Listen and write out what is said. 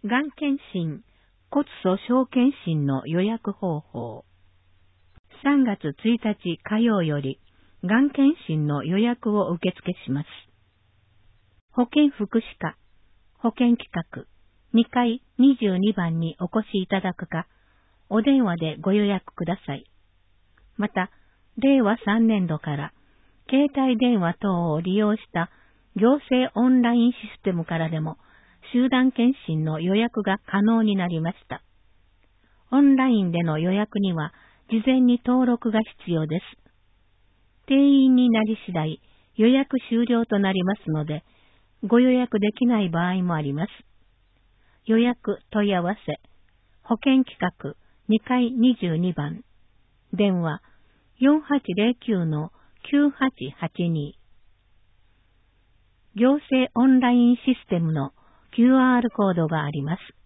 がん検診、骨粗鬆検診の予約方法。3月1日火曜より、がん検診の予約を受付します。保健福祉課、保健企画、2階22番にお越しいただくか、お電話でご予約ください。また、令和3年度から、携帯電話等を利用した行政オンラインシステムからでも、集団検診の予約が可能になりました。オンラインでの予約には、事前に登録が必要です。定員になり次第、予約終了となりますので、ご予約できない場合もあります。予約問い合わせ、保健企画2階22番、電話4809-9882。行政オンラインシステムの QR コードがあります。